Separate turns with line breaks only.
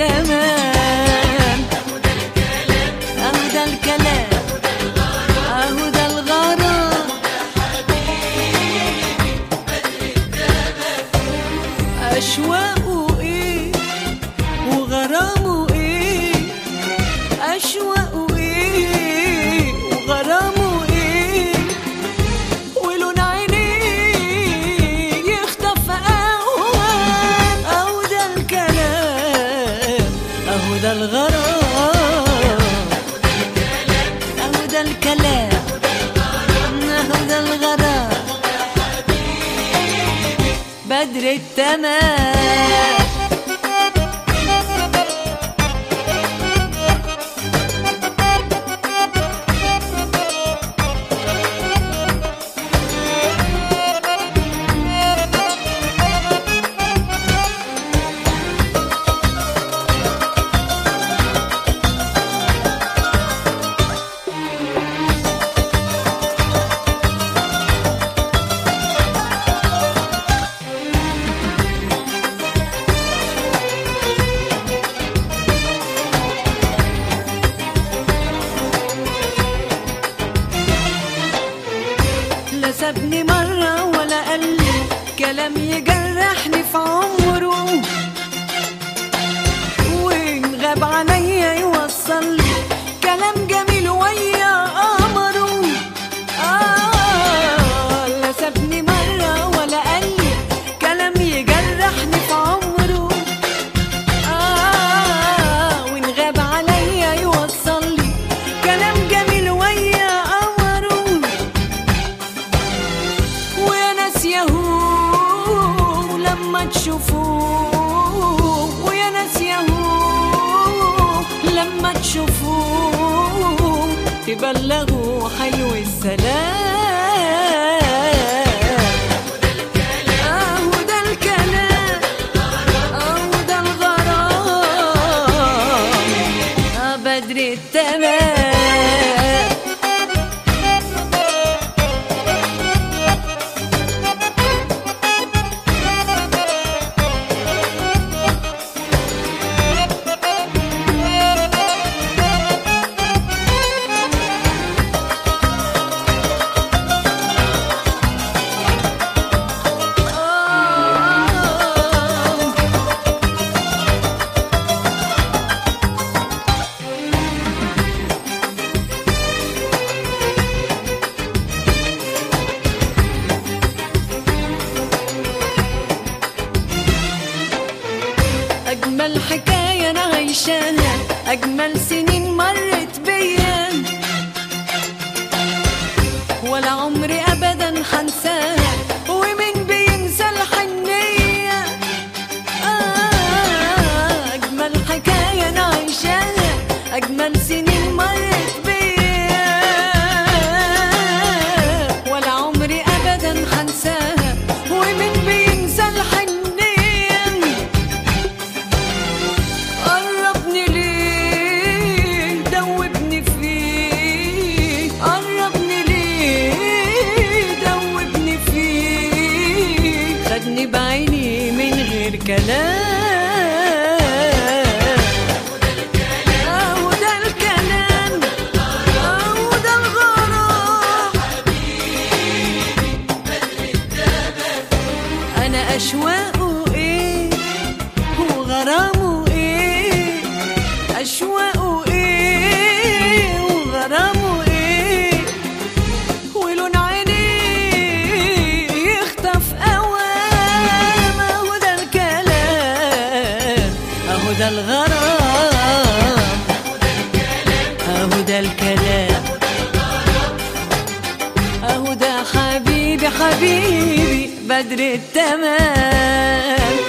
التمام. اهو ده الكلام، اهو ده الغرام. اشواقه ايه وغرامه ايه، اشواقه ايه وغرامه ايه، ولون عينيه يخطف اوهام. اهو ده الكلام، اهو ده الغرام. اهو ده الكلام، اهو ده الغرام. بدر التمام. لا سابني مرة ولا قال لي كلام يجرحني في عمره، وإن غاب عليا يوصل لي كلام جميل ويا قمره. لا سابني مرة ولا قال لي كلام يجرحني في عمره، وإن غاب عليا يوصل لي كلام جميل ويا قمره. ويا ناس يهو لما تشوفوه، ويا ناس يهو لما تشوفوه تبلغوا حلو السلام. اهو ده الكلام، اهو ده الغرام. بدر التمام. أجمل حكاية أنا عايشاها، أجمل سنين مرت بيا، ولا عمري أبدا حنساها، ومين بينسى الحنية. أجمل حكاية أنا عايشاها، أجمل سنين مرت بيا، ولا عمري أبدا حنساها، ومين بينسى الحنية. خدني بعيني من غير كلام. اهو ده الكلام، اهو ده الغرام. انا اشواقه ايه وغرامه ايه، اشواقه ايه وغرامه ايه، ولون عينيه يخطف اوام. اهو ده الكلام، اهو ده الغرام. اهو ده الكلام، اهو ده حبيبي حبيبي بدر التمام.